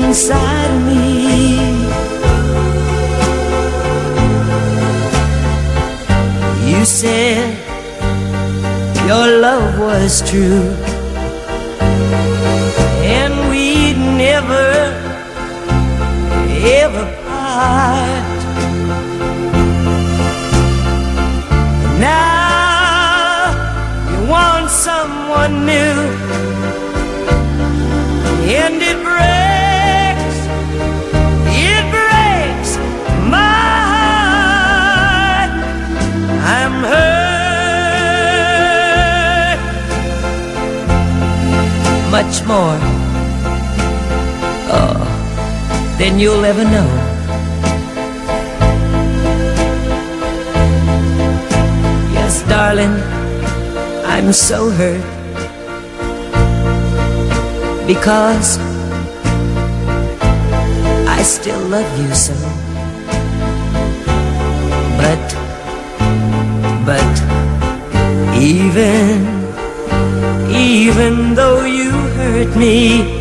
inside of me. You said your love was true, and we'd never, ever part. Now you want someone new, and it breaks my heart. I'm hurt much more, oh, than you'll ever know. Yes, darling, I'm so hurt, because I still love you so. But even though you hurt me,